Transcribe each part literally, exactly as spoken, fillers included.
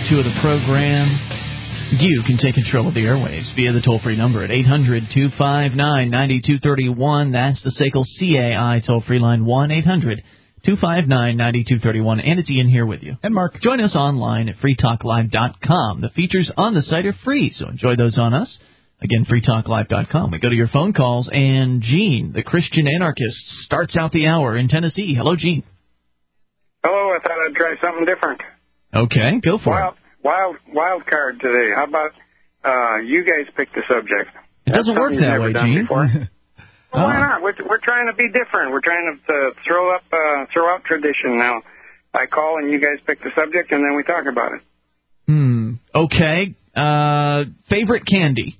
two of the program. You can take control of the airwaves via the toll-free number at eight hundred two five nine nine two three one. That's the S A C L C A I toll-free line, one eight hundred two five nine nine two three one. And it's Ian here with you. And Mark. Join us online at free talk live dot com. The features on the site are free, so enjoy those on us. Again, free talk live dot com. We go to your phone calls, and Gene, the Christian anarchist, starts out the hour in Tennessee. Hello, Gene. Hello, I thought I'd try something different. Okay, go for wild, it. Wild, wild card today. How about uh, you guys pick the subject? It doesn't That's work that way, Gene. Well, oh. Why not? We're, we're trying to be different. We're trying to uh, throw up, uh, throw out tradition now. I call and you guys pick the subject, and then we talk about it. Hmm. Okay. Uh, favorite candy?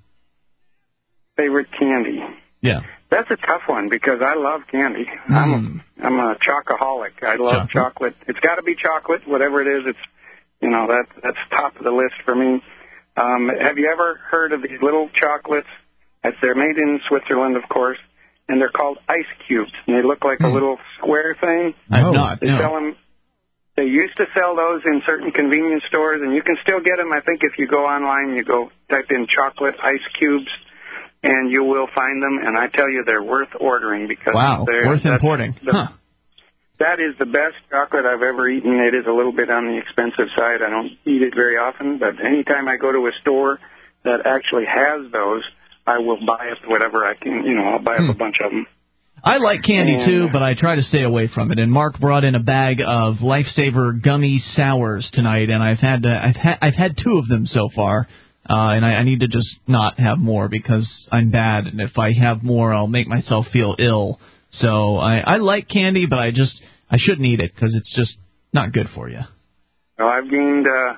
Favorite candy? Yeah. That's a tough one because I love candy. Mm. I'm a, I'm a chocoholic. I love chocolate. chocolate. It's got to be chocolate, whatever it is. It's, you know, that that's top of the list for me. Um, have you ever heard of these little chocolates? As they're made in Switzerland, of course, and they're called ice cubes. And they look like mm. a little square thing. I've not. They no. sell them. They used to sell those in certain convenience stores, and you can still get them. I think if you go online, you go type in chocolate ice cubes, and you will find them. And I tell you, they're worth ordering because wow, they're worth importing. The, huh. That is the best chocolate I've ever eaten. It is a little bit on the expensive side. I don't eat it very often, but anytime I go to a store that actually has those, I will buy up whatever I can. You know, I'll buy hmm. up a bunch of them. I like candy, and, too, but I try to stay away from it. And Mark brought in a bag of Lifesaver gummy sours tonight, and I've had to, I've, ha- I've had two of them so far. Uh, and I, I need to just not have more because I'm bad, and if I have more, I'll make myself feel ill. So I, I like candy, but I just I shouldn't eat it because it's just not good for you. Well, I've gained uh,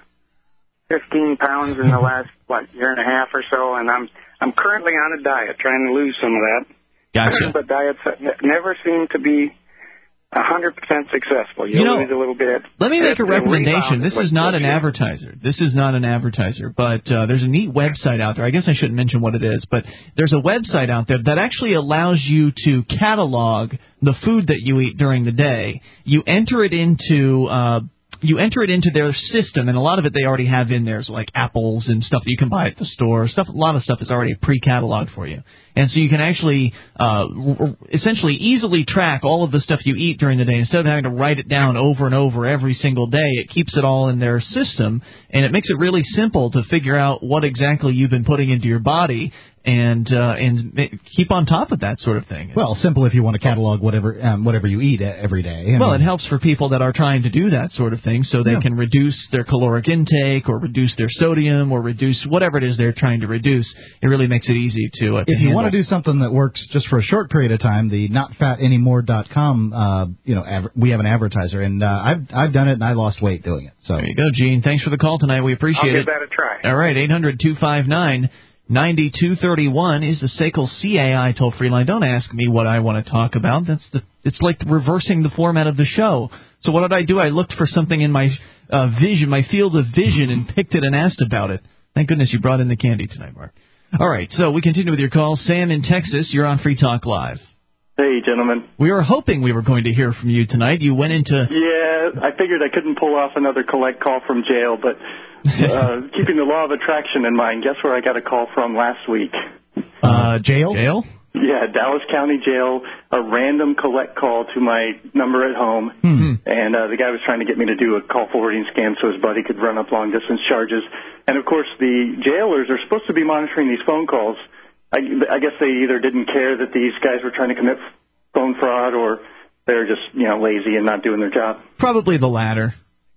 fifteen pounds in the last what year and a half or so, and I'm I'm currently on a diet, trying to lose some of that. Gotcha. But diets never seem to be A hundred percent successful. You, you know, lose a little bit. Let me make a recommendation. This is not an you. advertiser. This is not an advertiser, but uh, there's a neat website out there. I guess I shouldn't mention what it is, but there's a website out there that actually allows you to catalog the food that you eat during the day. You enter it into uh, you enter it into their system, and a lot of it they already have in there, so like apples and stuff that you can buy at the store. Stuff, a lot of stuff is already pre-cataloged for you. And so you can actually uh, essentially easily track all of the stuff you eat during the day. Instead of having to write it down over and over every single day, it keeps it all in their system, and it makes it really simple to figure out what exactly you've been putting into your body and uh, and keep on top of that sort of thing. Well, simple if you want to catalog whatever um, whatever you eat every day. I well, mean, it helps for people that are trying to do that sort of thing so they yeah. can reduce their caloric intake or reduce their sodium or reduce whatever it is they're trying to reduce. It really makes it easy to, uh, to If you handle. want to do something that works just for a short period of time, the not fat anymore dot com, uh, you know, adver- we have an advertiser, and uh, I've I've done it, and I lost weight doing it. So there you go, Gene. Thanks for the call tonight. We appreciate I'll it. give that a try. All right, eight hundred two five nine nine two three one is the S A C L C A I toll-free line. Don't ask me what I want to talk about. That's the. It's like reversing the format of the show. So what did I do? I looked for something in my uh, vision, my field of vision, and picked it and asked about it. Thank goodness you brought in the candy tonight, Mark. All right, so we continue with your call. Sam in Texas, you're on Free Talk Live. Hey, gentlemen. We were hoping we were going to hear from you tonight. You went into... Yeah, I figured I couldn't pull off another collect call from jail, but uh, keeping the law of attraction in mind, guess where I got a call from last week? Uh, jail? Jail? Yeah, Dallas County Jail, a random collect call to my number at home, mm-hmm. and uh, the guy was trying to get me to do a call forwarding scam so his buddy could run up long-distance charges. And, of course, the jailers are supposed to be monitoring these phone calls. I, I guess they either didn't care that these guys were trying to commit phone fraud or they're just, you know, lazy and not doing their job. Probably the latter.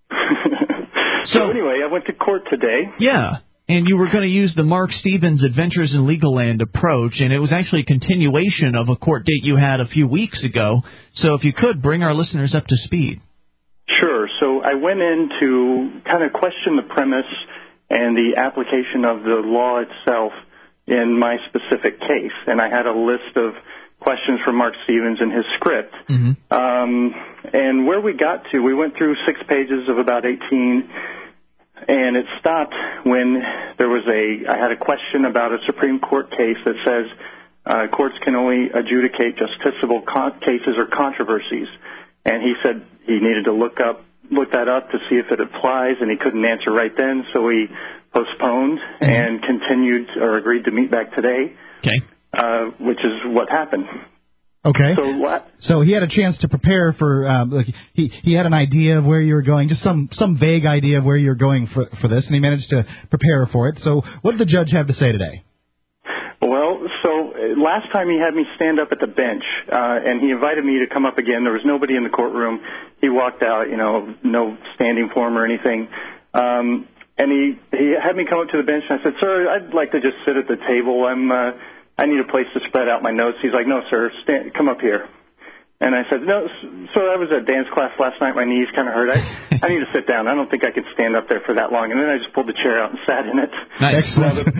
so, so anyway, I went to court today. Yeah. And you were going to use the Mark Stevens Adventures in Legal Land approach, and it was actually a continuation of a court date you had a few weeks ago. So if you could, bring our listeners up to speed. Sure. So I went in to kind of question the premise and the application of the law itself in my specific case. And I had a list of questions from Mark Stevens in his script. Mm-hmm. Um, and where we got to, we went through six pages of about eighteen, and it stopped when there was a, I had a question about a Supreme Court case that says uh, courts can only adjudicate justiciable con- cases or controversies. And he said he needed to look up look that up to see if it applies, and he couldn't answer right then, so we postponed mm-hmm. and continued or agreed to meet back today. Okay. Uh, which is what happened. Okay. So what? So he had a chance to prepare for. Um, like he he had an idea of where you were going, just some some vague idea of where you're going for for this, and he managed to prepare for it. So what did the judge have to say today? Well, so last time he had me stand up at the bench, uh, and he invited me to come up again. There was nobody in the courtroom. He walked out, you know, no standing for him or anything. Um, and he he had me come up to the bench, and I said, "Sir, I'd like to just sit at the table. I'm." Uh, I need a place to spread out my notes. He's like, no, sir, stand, come up here. And I said, no, sir, I was at dance class last night. My knees kind of hurt. I, I need to sit down. I don't think I can stand up there for that long. And then I just pulled the chair out and sat in it. Nice. Well, the,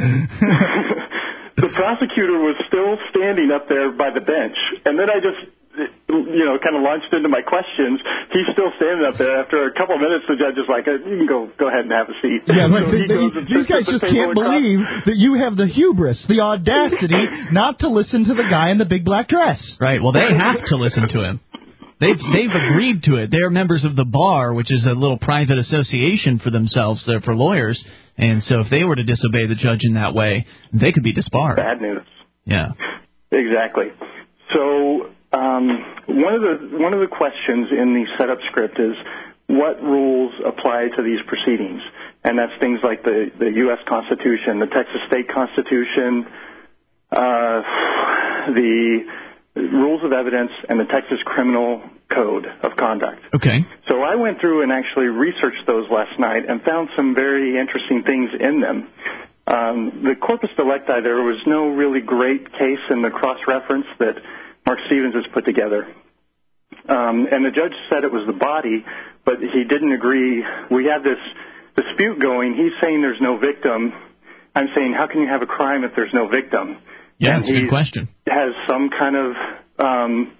the prosecutor was still standing up there by the bench. And then I just, you know, kind of launched into my questions. He's still standing up there. After a couple of minutes, the judge is like, you can go go ahead and have a seat. Yeah, but so they, they, these guys just can't believe that you have the hubris, the audacity not to listen to the guy in the big black dress. Right, well, they have to listen to him. They've, they've agreed to it. They're members of the bar, which is a little private association for themselves. They're for lawyers. And so if they were to disobey the judge in that way, they could be disbarred. Bad news. Yeah. Exactly. So... Um, one of the one of the questions in the setup script is what rules apply to these proceedings, and that's things like the, the U S Constitution, the Texas State Constitution, uh, the Rules of Evidence, and the Texas Criminal Code of Conduct. Okay. So I went through and actually researched those last night and found some very interesting things in them. Um, the corpus delicti, there was no really great case in the cross-reference that Mark Stevens has put together. Um, and the judge said it was the body, but he didn't agree. We have this dispute going. He's saying there's no victim. I'm saying, how can you have a crime if there's no victim? Yeah, and that's a good question. Has some kind of, um,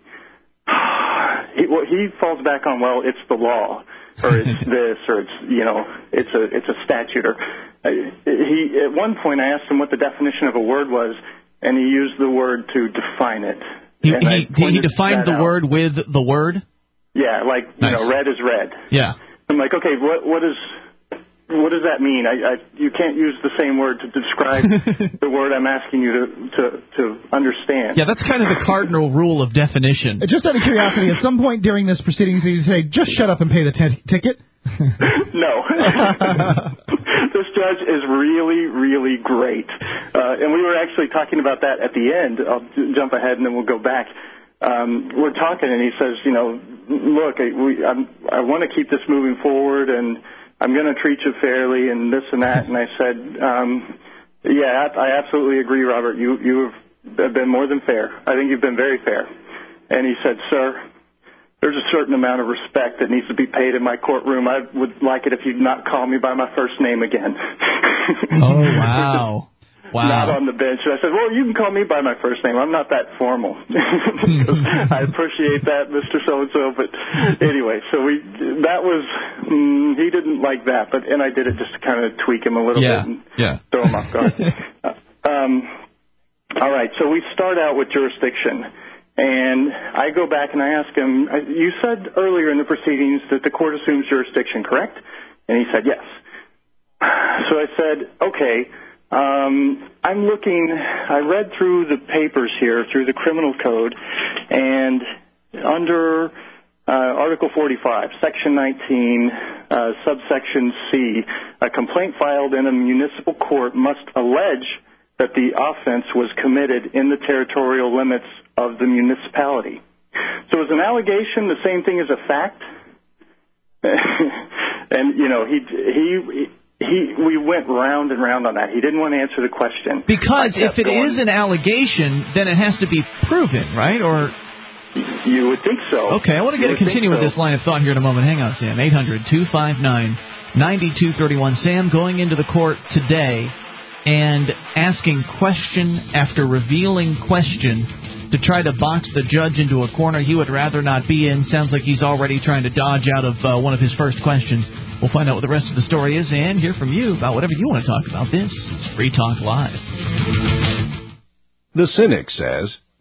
he, well, he falls back on, well, it's the law, or it's this, or it's, you know, it's a, it's a statute. Or uh, he, at one point I asked him what the definition of a word was, and he used the word to define it. He, he, he defined the out. word with the word? Yeah, like, you nice. know, red is red. Yeah. I'm like, okay, what what is what does that mean? I, I you can't use the same word to describe the word I'm asking you to, to to understand. Yeah, that's kind of the cardinal rule of definition. Just out of curiosity, at some point during this proceedings, did you say, just shut up and pay the t- ticket? No. This judge is really, really great. Uh, and we were actually talking about that at the end. I'll j- jump ahead and then we'll go back. Um, we're talking and he says, you know, look, I, we, I'm, I want to keep this moving forward and I'm going to treat you fairly and this and that. And I said, um, yeah, I absolutely agree, Robert. You, you have been more than fair. I think you've been very fair. And he said, sir, there's a certain amount of respect that needs to be paid in my courtroom. I would like it if you'd not call me by my first name again. Oh, wow. Wow. Not on the bench. And I said, well, you can call me by my first name. I'm not that formal. I appreciate that, Mister So-and-so. But anyway, so we that was, mm, he didn't like that. But and I did it just to kind of tweak him a little yeah. bit and yeah. throw him off guard. uh, um, all right, so we start out with jurisdiction. And I go back and I ask him, you said earlier in the proceedings that the court assumes jurisdiction, correct? And he said, yes. So I said, okay, um, I'm looking, I read through the papers here, through the criminal code, and under uh, Article forty-five, Section nineteen, uh, subsection C, a complaint filed in a municipal court must allege that the offense was committed in the territorial limits of the municipality. So is an allegation the same thing as a fact? And, you know, he, he, he, we went round and round on that. He didn't want to answer the question. Because if it going, is an allegation, then it has to be proven, right? Or you would think so. Okay, I want to get to continue with so. this line of thought here in a moment. Hang on, Sam. eight hundred two five nine nine two three one. Sam going into the court today and asking question after revealing question to try to box the judge into a corner he would rather not be in. Sounds like he's already trying to dodge out of uh, one of his first questions. We'll find out what the rest of the story is and hear from you about whatever you want to talk about. This is Free Talk Live. The cynic says,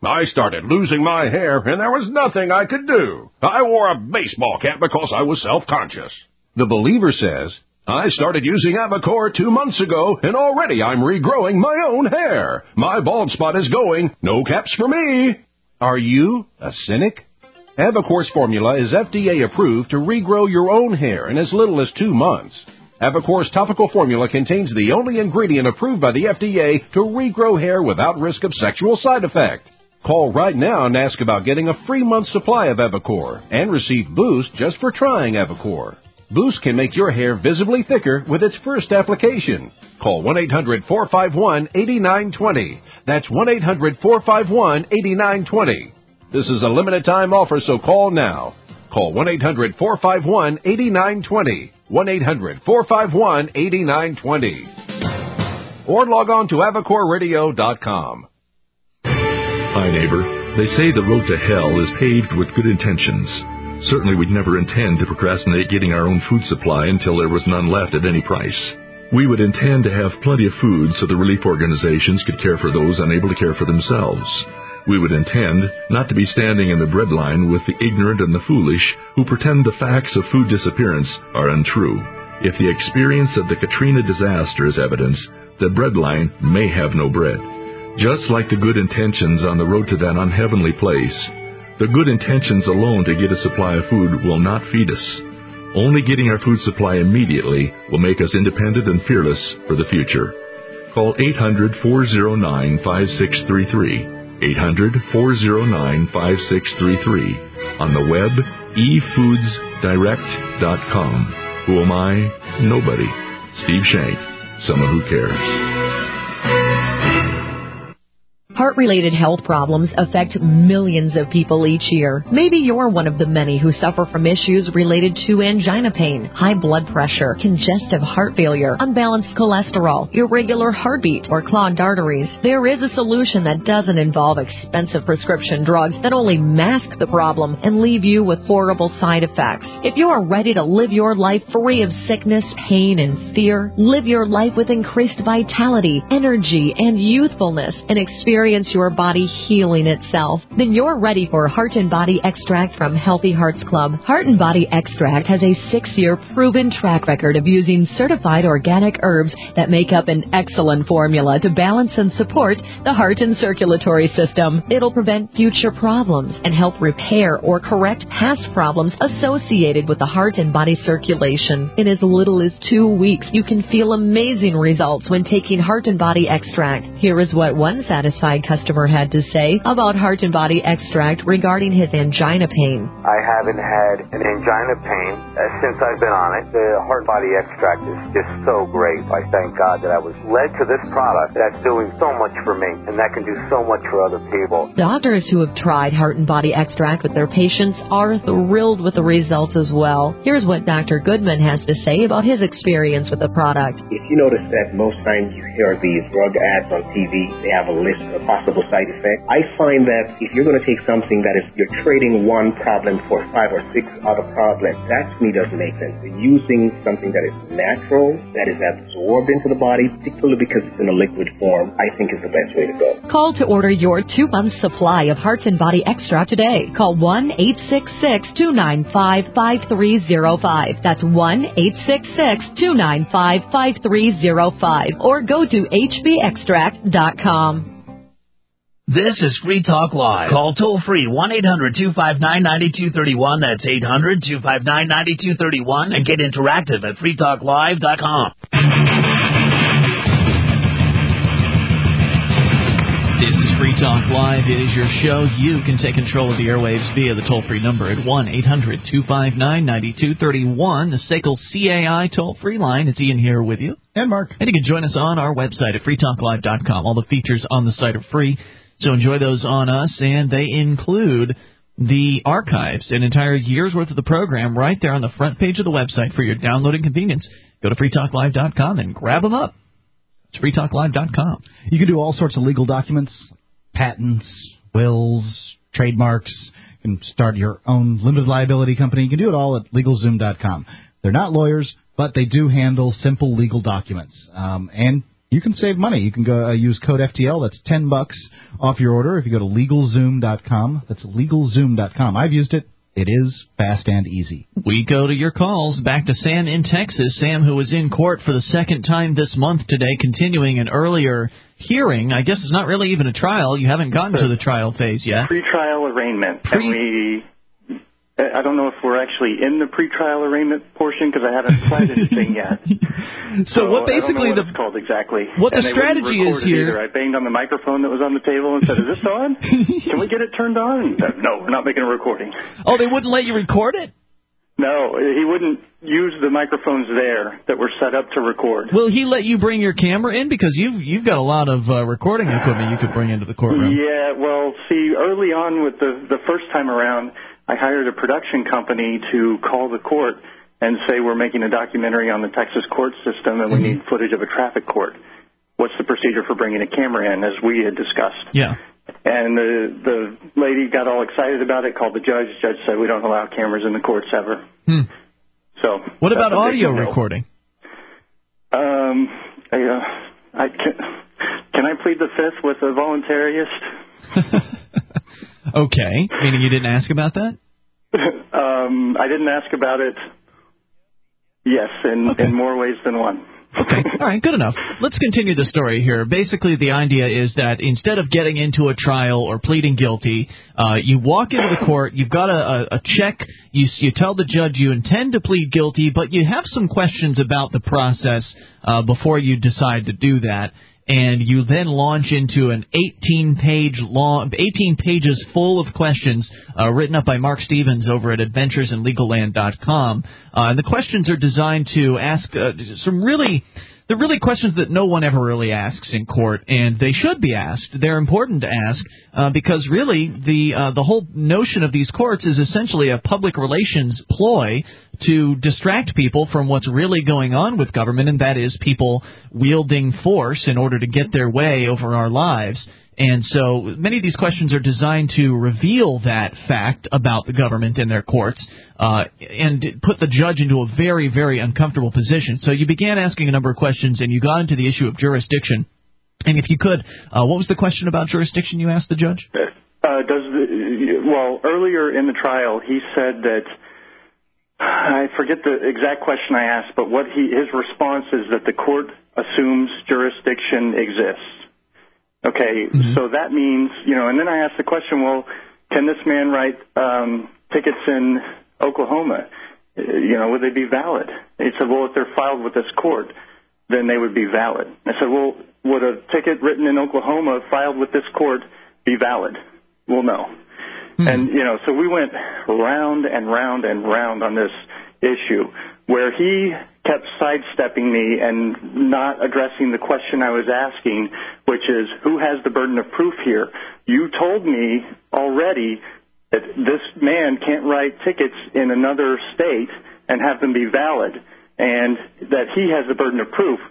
I started losing my hair, and there was nothing I could do. I wore a baseball cap because I was self-conscious. The Believer says, I started using Avocor two months ago, and already I'm regrowing my own hair. My bald spot is going. No caps for me. Are you a cynic? Avocor's formula is F D A approved to regrow your own hair in as little as two months. Avocor's topical formula contains the only ingredient approved by the F D A to regrow hair without risk of sexual side effect. Call right now and ask about getting a free month supply of Avocor and receive Boost just for trying Avocor. Boost can make your hair visibly thicker with its first application. Call one eight hundred four five one eight nine two zero. That's one eight hundred four five one eight nine two zero. This is a limited time offer, so call now. Call one eight hundred four five one eight nine two zero. one eight hundred four five one eight nine two zero. Or log on to avocor radio dot com. Hi, neighbor. They say the road to hell is paved with good intentions. Certainly we'd never intend to procrastinate getting our own food supply until there was none left at any price. We would intend to have plenty of food so the relief organizations could care for those unable to care for themselves. We would intend not to be standing in the bread line with the ignorant and the foolish who pretend the facts of food disappearance are untrue. If the experience of the Katrina disaster is evidence, the bread line may have no bread. Just like the good intentions on the road to that unheavenly place, the good intentions alone to get a supply of food will not feed us. Only getting our food supply immediately will make us independent and fearless for the future. Call eight hundred four oh nine five six three three. eight hundred four oh nine five six three three. On the web, e foods direct dot com. Who am I? Nobody. Steve Shank. Someone who cares. Heart-related health problems affect millions of people each year. Maybe you're one of the many who suffer from issues related to angina pain, high blood pressure, congestive heart failure, unbalanced cholesterol, irregular heartbeat, or clogged arteries. There is a solution that doesn't involve expensive prescription drugs that only mask the problem and leave you with horrible side effects. If you are ready to live your life free of sickness, pain, and fear, live your life with increased vitality, energy, and youthfulness, and experience your body healing itself, then you're ready for Heart and Body Extract from Healthy Hearts Club. Heart and Body Extract has a six-year proven track record of using certified organic herbs that make up an excellent formula to balance and support the heart and circulatory system. It'll prevent future problems and help repair or correct past problems associated with the heart and body circulation. In as little as two weeks, you can feel amazing results when taking Heart and Body Extract. Here is what one satisfied customer had to say about Heart and Body Extract regarding his angina pain. I haven't had an angina pain uh, since I've been on it. The Heart and Body Extract is just so great. I thank God that I was led to this product that's doing so much for me and that can do so much for other people. Doctors who have tried Heart and Body Extract with their patients are thrilled with the results as well. Here's what Doctor Goodman has to say about his experience with the product. If you notice that most times you hear these drug ads on T V, they have a list of possible side effects. I find that if you're going to take something that is, you're trading one problem for five or six other problems, that to me doesn't make sense. Using something that is natural, that is absorbed into the body, particularly because it's in a liquid form, I think is the best way to go. Call to order your two-month supply of Heart and Body Extra today. Call one eight six six, two nine five, five three zero five. That's one eight six six, two nine five, five three zero five. Or go to h b extract dot com. This is Free Talk Live. Call toll-free one eight hundred two five nine nine two three one. That's eight hundred two five nine nine two three one. And get interactive at free talk live dot com. This is Free Talk Live. It is your show. You can take control of the airwaves via the toll-free number at one eight hundred two five nine nine two three one. The S A C L C A I toll-free line. It's Ian here with you. And Mark. And you can join us on our website at free talk live dot com. All the features on the site are free. So enjoy those on us, and they include the archives, an entire year's worth of the program right there on the front page of the website for your downloading convenience. Go to free talk live dot com and grab them up. It's free talk live dot com. You can do all sorts of legal documents, patents, wills, trademarks. You can start your own limited liability company. You can do it all at legal zoom dot com. They're not lawyers, but they do handle simple legal documents. Um, and you can save money. You can go uh, use code F T L. That's ten bucks off your order if you go to LegalZoom dot com. That's LegalZoom dot com. I've used it. It is fast and easy. We go to your calls. Back to Sam in Texas. Sam, who was in court for the second time this month today, continuing an earlier hearing. I guess it's not really even a trial. You haven't gotten to the trial phase yet. Pre-trial arraignment. Pre- and we, I don't know if we're actually in the pre-trial arraignment portion because I haven't tried anything yet. So, so what basically I don't know what the it's called exactly. What and the they strategy wouldn't is record it here. Either. I banged on the microphone that was on the table and said, "Is this on? Can we get it turned on?" No, we're not making a recording. Oh, they wouldn't let you record it? No, he wouldn't use the microphones there that were set up to record. Will he let you bring your camera in? Because you've you've got a lot of uh, recording equipment you could bring into the courtroom. Yeah, well, see, early on with the the first time around, I hired a production company to call the court and say we're making a documentary on the Texas court system and we Mm-hmm. need footage of a traffic court. What's the procedure for bringing a camera in, as we had discussed? Yeah. And the the lady got all excited about it, called the judge. The judge said we don't allow cameras in the courts ever. Hmm. So what about that's a audio big no. recording? Um, I, uh, I can, can I plead the fifth with a voluntarist? Okay, meaning you didn't ask about that? um, I didn't ask about it. Yes, in Okay. in more ways than one. Okay, all right, good enough. Let's continue the story here. Basically, the idea is that instead of getting into a trial or pleading guilty, uh, you walk into the court, you've got a, a, a check, you, you tell the judge you intend to plead guilty, but you have some questions about the process uh, before you decide to do that. And you then launch into an eighteen-page long, eighteen pages full of questions uh, written up by Mark Stevens over at adventures in legal land dot com. Uh, and the questions are designed to ask uh, some really, they're really questions that no one ever really asks in court, and they should be asked. They're important to ask uh, because really the uh, the whole notion of these courts is essentially a public relations ploy to distract people from what's really going on with government, and that is people wielding force in order to get their way over our lives. And so many of these questions are designed to reveal that fact about the government and their courts uh, and put the judge into a very, very uncomfortable position. So you began asking a number of questions, and you got into the issue of jurisdiction. And if you could, uh, what was the question about jurisdiction you asked the judge? Uh, does the, well, earlier in the trial, he said that, I forget the exact question I asked, but what he his response is that the court assumes jurisdiction exists. Okay, mm-hmm. So that means, you know, and then I asked the question, well, can this man write um, tickets in Oklahoma? You know, would they be valid? He said, well, if they're filed with this court, then they would be valid. I said, well, would a ticket written in Oklahoma filed with this court be valid? Well, no. Mm-hmm. And, you know, so we went round and round and round on this issue where he kept sidestepping me and not addressing the question I was asking, which is, who has the burden of proof here? You told me already that this man can't write tickets in another state and have them be valid, and that he has the burden of proof.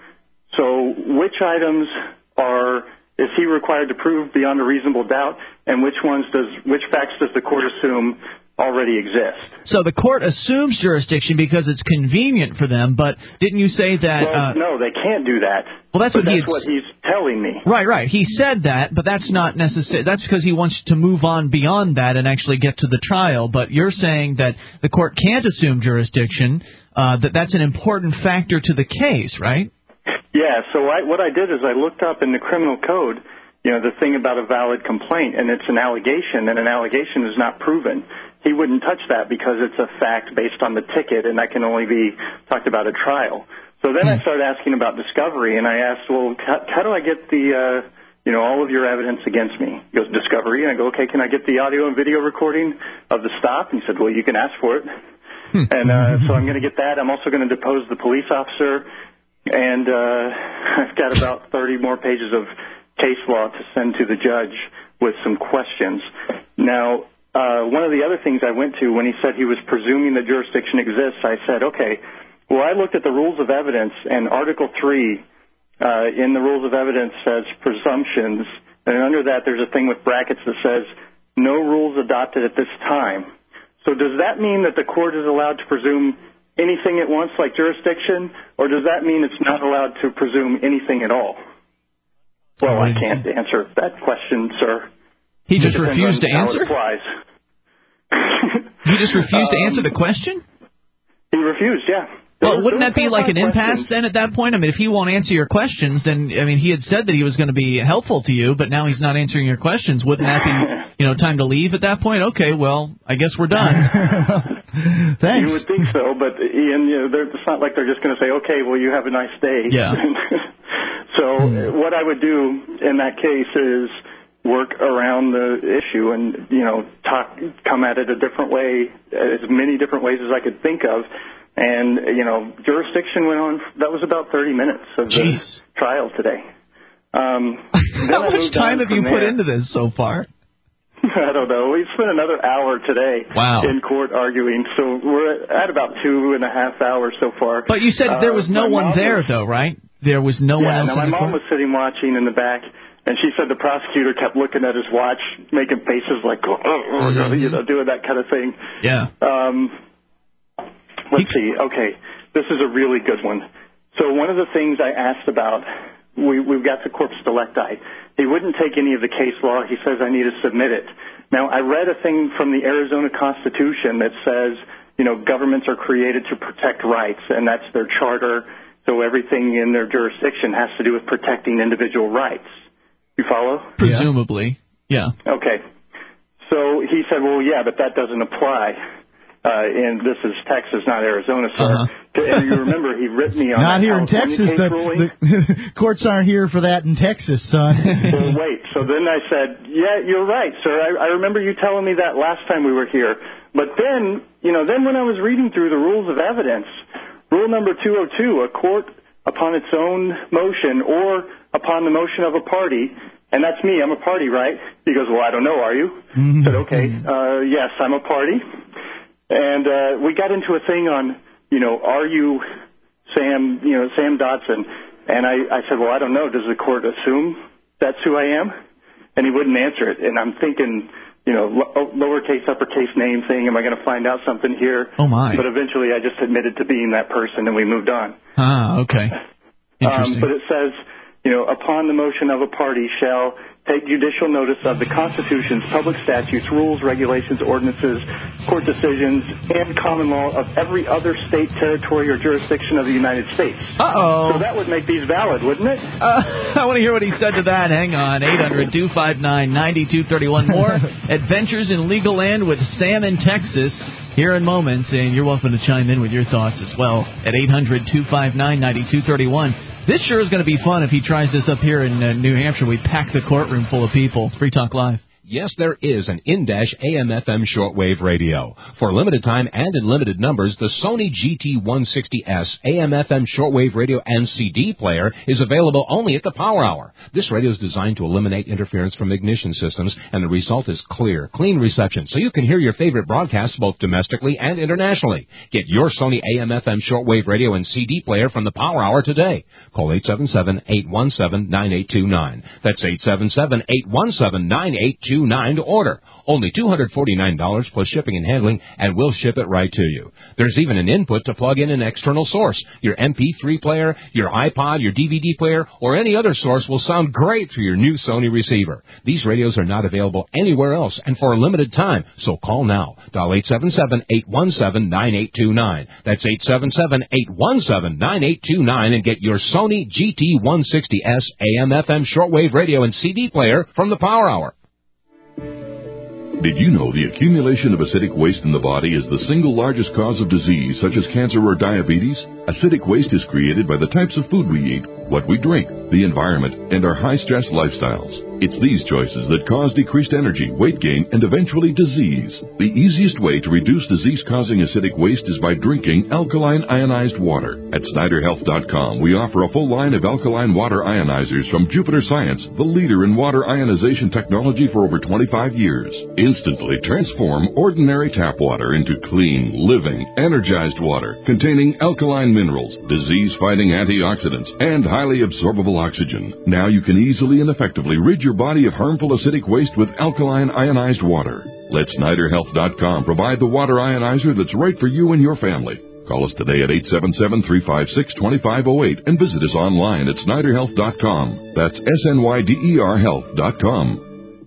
So which items are is he required to prove beyond a reasonable doubt, and which ones does which facts does the court assume already exist? So the court assumes jurisdiction because it's convenient for them, but didn't you say that... Well, uh, no, they can't do that. Well, that's but what, that's he what he's telling me. Right, right. He said that, but that's not necessary. That's because he wants to move on beyond that and actually get to the trial. But you're saying that the court can't assume jurisdiction, uh, that that's an important factor to the case, right? Yeah, so I, what I did is I looked up in the criminal code, you know, the thing about a valid complaint, and it's an allegation, and an allegation is not proven. He wouldn't touch that because it's a fact based on the ticket, and that can only be talked about at trial. So then I started asking about discovery, and I asked, well, how, how do I get the, uh, you know, all of your evidence against me? He goes, discovery. And I go, okay, can I get the audio and video recording of the stop? And he said, well, you can ask for it. And uh, so I'm going to get that. I'm also going to depose the police officer. And uh, I've got about thirty more pages of case law to send to the judge with some questions. Now, uh, one of the other things I went to when he said he was presuming that jurisdiction exists, I said, okay, well, I looked at the rules of evidence, and Article three uh, in the rules of evidence says presumptions, and under that there's a thing with brackets that says no rules adopted at this time. So does that mean that the court is allowed to presume anything it wants, like jurisdiction, or does that mean it's not allowed to presume anything at all? Well, I can't answer that question, sir. He just It depends refused on to how answer? It applies. He just refused to Um, answer the question? He refused, yeah. There Well, was- wouldn't there that be were four or like an five impasse questions. then at that point? I mean, if he won't answer your questions, then, I mean, he had said that he was going to be helpful to you, but now he's not answering your questions. Wouldn't that be, you know, time to leave at that point? Okay, well, I guess we're done. Thanks. You would think so, but Ian, you know, they're, it's not like they're just going to say, okay, well, you have a nice day. Yeah. So uh, what I would do in that case is work around the issue and, you know, talk, come at it a different way, as many different ways as I could think of. And, you know, jurisdiction went on, that was about thirty minutes of the Jeez. trial today. Um, How much time have you put into this so far? I don't know. We spent another hour today Wow. in court arguing, so we're at about two and a half hours so far. But you said there was Uh, no my one mom there, was- though, right? There was no yeah, one else no, in my the mom court? was sitting watching in the back, and she said the prosecutor kept looking at his watch, making faces like, oh, oh, Mm-hmm. you know, doing that kind of thing. Yeah. Um, let's see. Okay, this is a really good one. So one of the things I asked about, we, we've got the corpus delicti. He wouldn't take any of the case law. He says I need to submit it. Now, I read a thing from the Arizona Constitution that says, you know, governments are created to protect rights, and that's their charter. So everything in their jurisdiction has to do with protecting individual rights. You follow? Presumably, yeah. Okay. So he said, well, yeah, but that doesn't apply. Uh, and this is Texas, not Arizona, sir. Uh-huh. And you remember he ripped me on Not that here in California Texas. case The, ruling? the courts aren't here for that in Texas, son. Well, wait. So then I said, yeah, you're right, sir. I, I remember you telling me that last time we were here. But then, you know, then when I was reading through the rules of evidence, rule number two oh two, a court upon its own motion or upon the motion of a party, and that's me, I'm a party, right? He goes, well, I don't know, are you? I said, okay, uh, yes, I'm a party. And uh, we got into a thing on, you know, are you Sam, you know, Sam Dotson? And I, I said, well, I don't know. Does the court assume that's who I am? And he wouldn't answer it. And I'm thinking, you know, lo- lowercase, uppercase name thing. Am I going to find out something here? Oh, my. But eventually I just admitted to being that person, and we moved on. Ah, okay. Interesting. Um, but it says, you know, upon the motion of a party shall take judicial notice of the constitutions, public statutes, rules, regulations, ordinances, court decisions, and common law of every other state, territory, or jurisdiction of the United States. Uh-oh. So that would make these valid, wouldn't it? Uh, I want to hear what he said to that. Hang on. eight hundred two five nine nine two three one. More Adventures in Legal Land with Sam in Texas here in moments. And you're welcome to chime in with your thoughts as well at eight hundred two five nine nine two three one. This sure is going to be fun if he tries this up here in uh, New Hampshire. We pack the courtroom full of people. Free Talk Live. Yes, there is an in-dash A M F M shortwave radio. For limited time and in limited numbers, the Sony G T one sixty S A M F M shortwave radio and C D player is available only at the Power Hour. This radio is designed to eliminate interference from ignition systems, and the result is clear, clean reception, so you can hear your favorite broadcasts both domestically and internationally. Get your Sony A M F M shortwave radio and C D player from the Power Hour today. Call eight seven seven, eight one seven, nine eight two nine. That's eight seven seven, eight one seven, nine eight two nine to order. Only two hundred forty-nine dollars plus shipping and handling, and we'll ship it right to you. There's even an input to plug in an external source. Your M P three player, your iPod, your D V D player, or any other source will sound great through your new Sony receiver. These radios are not available anywhere else and for a limited time, so call now. Dial eight seven seven, eight one seven, nine eight two nine. That's eight seven seven, eight one seven, nine eight two nine and get your Sony G T one sixty S A M F M shortwave radio and C D player from the Power Hour. Did you know the accumulation of acidic waste in the body is the single largest cause of disease, such as cancer or diabetes? Acidic waste is created by the types of food we eat, what we drink, the environment, and our high-stress lifestyles. It's these choices that cause decreased energy, weight gain, and eventually disease. The easiest way to reduce disease-causing acidic waste is by drinking alkaline ionized water. At Snyder Health dot com, we offer a full line of alkaline water ionizers from Jupiter Science, the leader in water ionization technology for over twenty-five years. Instantly transform ordinary tap water into clean, living, energized water containing alkaline minerals, disease-fighting antioxidants, and highly absorbable oxygen. Now you can easily and effectively rid your body of harmful acidic waste with alkaline ionized water. Let Snyder Health dot com provide the water ionizer that's right for you and your family. Call us today at eight seven seven, three five six, two five zero eight and visit us online at snyder health dot com. That's S N Y D E R health dot com.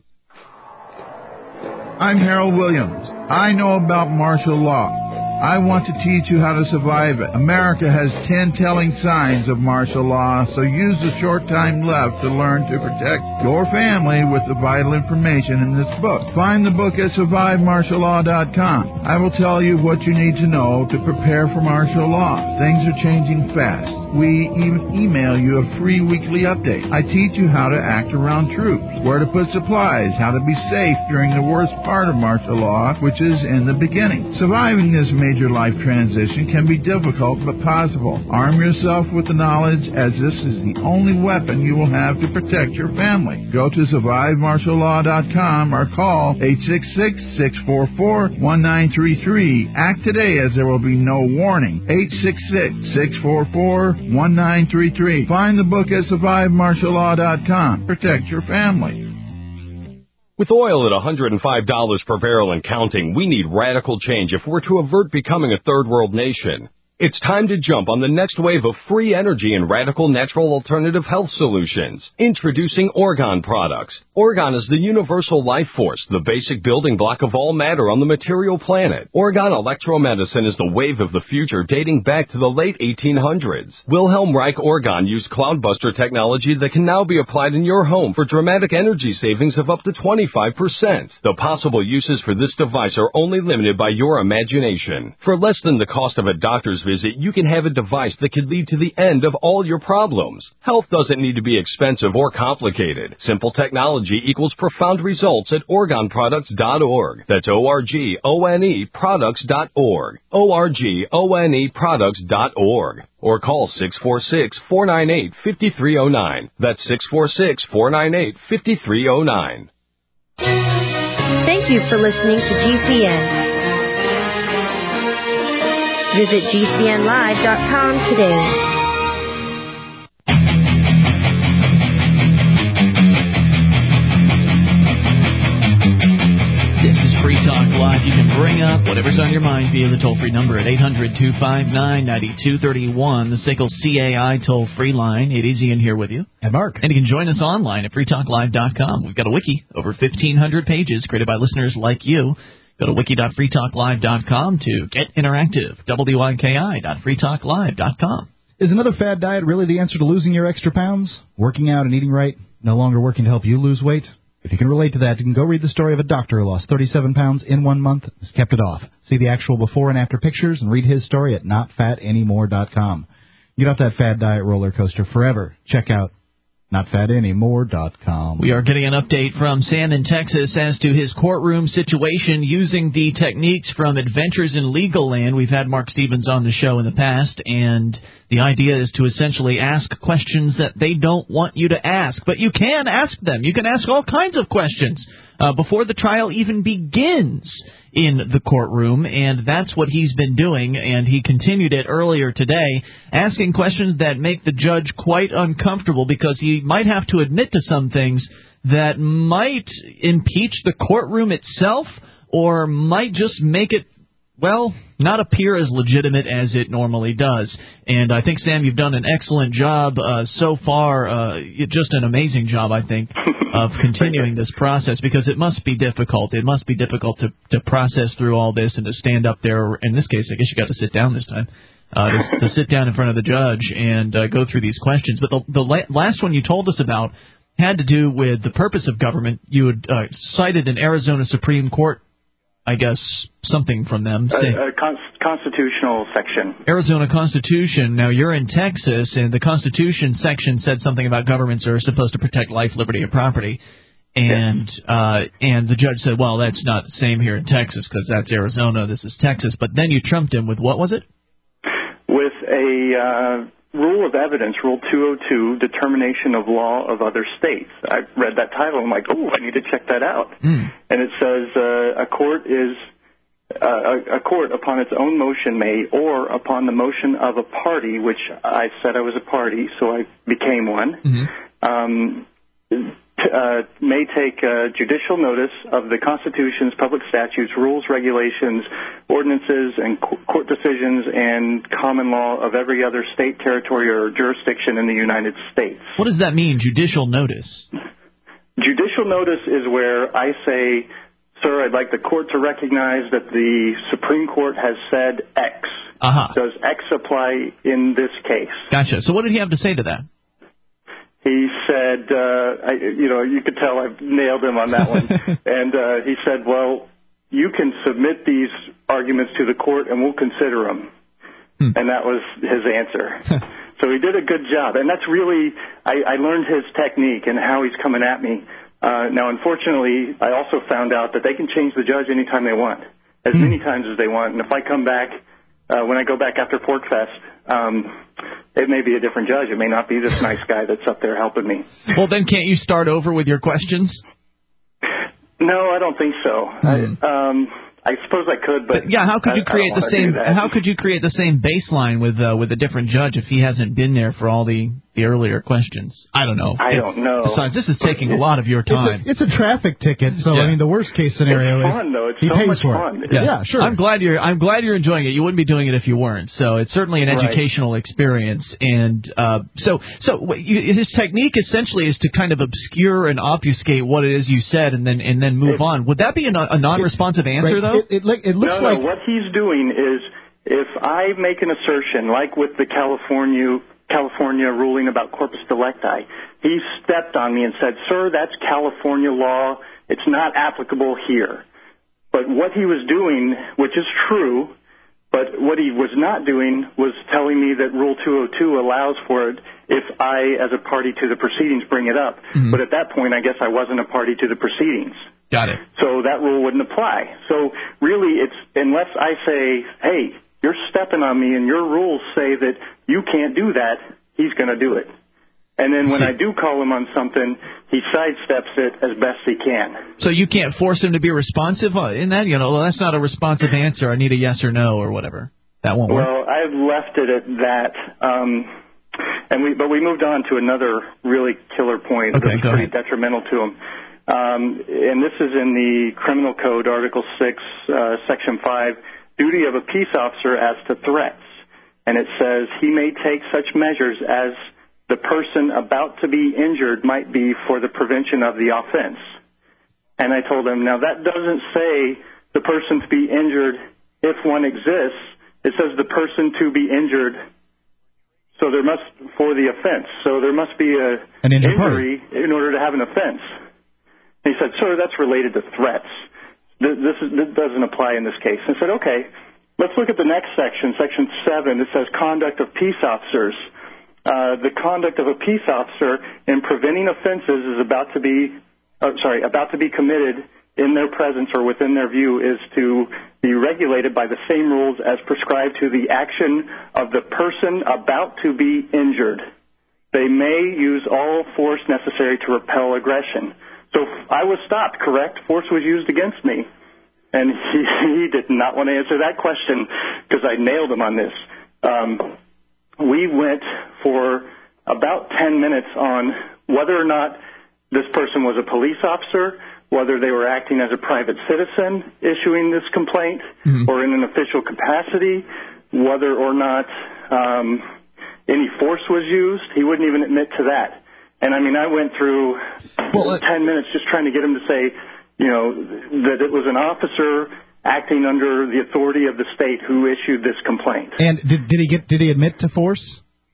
I'm Harold Williams. I know about martial law. I want to teach you how to survive it. America has ten telling signs of martial law, so use the short time left to learn to protect your family with the vital information in this book. Find the book at survive martial law dot com. I will tell you what you need to know to prepare for martial law. Things are changing fast. We even email you a free weekly update. I teach you how to act around troops, where to put supplies, how to be safe during the worst part of martial law, which is in the beginning. Surviving this major life transition can be difficult but possible. Arm yourself with the knowledge, as this is the only weapon you will have to protect your family. Go to survive martial law dot com or call eight six six, six four four, one nine three three. Act today, as there will be no warning. eight six six, six four four, one nine three three. Find the book at survive martial law dot com. Protect your family. With oil at one hundred five dollars per barrel and counting, we need radical change if we're to avert becoming a third world nation. It's time to jump on the next wave of free energy and radical natural alternative health solutions. Introducing Orgone products. Orgone is the universal life force, the basic building block of all matter on the material planet. Orgone electromedicine is the wave of the future dating back to the late eighteen hundreds. Wilhelm Reich Orgone used Cloudbuster technology that can now be applied in your home for dramatic energy savings of up to twenty-five percent. The possible uses for this device are only limited by your imagination. For less than the cost of a doctor's visit, you can have a device that could lead to the end of all your problems. Health doesn't need to be expensive or complicated. Simple technology equals profound results at orgone products dot org. That's O R G O N E products dot org. O R G O N E products dot org. Or call six four six, four nine eight, five three zero nine. That's six four six, four nine eight, five three zero nine. Thank you for listening to G C N. Visit G C N live dot com today. This is Free Talk Live. You can bring up whatever's on your mind via the toll-free number at eight hundred, two five nine, nine two three one, the S I C L C A I toll-free line. It is Ian here with you. And Mark. And you can join us online at free talk live dot com. We've got a wiki, over fifteen hundred pages, created by listeners like you. Go to wiki dot free talk live dot com to get interactive. W I K I dot free talk live dot com. Is another fad diet really the answer to losing your extra pounds? Working out and eating right, no longer working to help you lose weight? If you can relate to that, you can go read the story of a doctor who lost thirty-seven pounds in one month and has kept it off. See the actual before and after pictures and read his story at not fat anymore dot com. Get off that fad diet roller coaster forever. Check out not fat anymore dot com. We are getting an update from Sam in Texas as to his courtroom situation using the techniques from Adventures in Legal Land. We've had Mark Stevens on the show in the past, and the idea is to essentially ask questions that they don't want you to ask. But you can ask them. You can ask all kinds of questions uh, before the trial even begins in the courtroom, and that's what he's been doing, and he continued it earlier today, asking questions that make the judge quite uncomfortable because he might have to admit to some things that might impeach the courtroom itself or might just make it, well, not appear as legitimate as it normally does. And I think, Sam, you've done an excellent job uh, so far, uh, just an amazing job, I think, of continuing this process, because it must be difficult. It must be difficult to, to process through all this and to stand up there. In this case, I guess you got to sit down this time, uh, to, to sit down in front of the judge and uh, go through these questions. But the, the la- last one you told us about had to do with the purpose of government. You had uh, cited an Arizona Supreme Court, I guess, something from them. A, a con- constitutional section. Arizona Constitution. Now, you're in Texas, and the Constitution section said something about governments are supposed to protect life, liberty, and property. And yes. uh, and the judge said, well, that's not the same here in Texas because that's Arizona, this is Texas. But then you trumped him with, what was it? With a... Uh Rule of Evidence, Rule two oh two, Determination of Law of Other States. I read that title. I'm like, oh, I need to check that out. Mm. And it says uh, a court is uh, a court upon its own motion may, or upon the motion of a party, which I said I was a party, so I became one, mm-hmm. um, uh, may take uh, judicial notice of the constitutions, public statutes, rules, regulations, ordinances, and court decisions and common law of every other state, territory, or jurisdiction in the United States. What does that mean, judicial notice? Judicial notice is where I say, sir, I'd like the court to recognize that the Supreme Court has said X. Uh-huh. Does X apply in this case? Gotcha. So what did he have to say to that? He said, uh, I, you know, you could tell I've nailed him on that one. And uh, he said, well, you can submit these arguments to the court and we'll consider them. Hmm. And that was his answer. So he did a good job. And that's really, I, I learned his technique and how he's coming at me. Uh, now, unfortunately, I also found out that they can change the judge anytime they want, as hmm. many times as they want. And if I come back, uh, when I go back after Pork Fest, um, it may be a different judge. It may not be this nice guy that's up there helping me. Well, then can't you start over with your questions? No, I don't think so. Hmm. I, um, I suppose I could, but, but yeah, how could you I, create I the same? How could you create the same baseline with uh, with a different judge if he hasn't been there for all the, the earlier questions? I don't know. I it, don't know. Besides, this is taking a lot of your time. It's a, it's a traffic ticket, so yeah. I mean, the worst case scenario it's is fun, though. It's he so pays much for fun. it. Yeah. yeah, sure. I'm glad you're I'm glad you're enjoying it. You wouldn't be doing it if you weren't. So it's certainly an Right. educational experience. And uh, so so what you, his technique essentially is to kind of obscure and obfuscate what it is you said, and then and then move It, on. Would that be a, a non-responsive answer, right. though? It, it, it looks no, like no, what he's doing is if I make an assertion, like with the California California ruling about corpus delicti, he stepped on me and said, sir, that's California law. It's not applicable here. But what he was doing, which is true, but what he was not doing was telling me that Rule two oh two allows for it if I, as a party to the proceedings, bring it up. Mm-hmm. But at that point, I guess I wasn't a party to the proceedings. Got it. So that rule wouldn't apply. So really, it's unless I say, hey, you're stepping on me and your rules say that you can't do that, he's going to do it. And then when I do call him on something, he sidesteps it as best he can. So you can't force him to be responsive in that? You know, well, that's not a responsive answer. I need a yes or no or whatever. That won't work? Well, I've left it at that. Um, and we, but we moved on to another really killer point okay, that was pretty ahead. detrimental to him. Um, and this is in the Criminal Code, Article six, uh, Section five, duty of a peace officer as to threats. And it says he may take such measures as the person about to be injured might be for the prevention of the offense. And I told him, now that doesn't say the person to be injured if one exists. It says the person to be injured, so there must, for the offense. So there must be a an injury party in order to have an offense. And he said, sir, that's related to threats. This, this, is, this doesn't apply in this case. I said, okay, let's look at the next section, Section seven. It says conduct of peace officers. Uh, the conduct of a peace officer in preventing offenses is about to be, uh, sorry, about to be committed in their presence or within their view is to be regulated by the same rules as prescribed to the action of the person about to be injured. They may use all force necessary to repel aggression. So I was stopped, correct? Force was used against me. And he, he did not want to answer that question because I nailed him on this. Um, we went for about ten minutes on whether or not this person was a police officer, whether they were acting as a private citizen issuing this complaint mm-hmm. or in an official capacity, whether or not um, any force was used. He wouldn't even admit to that. And, I mean, I went through well, uh, ten minutes just trying to get him to say, you know, that it was an officer acting under the authority of the state who issued this complaint. And did, did he get? Did he admit to force?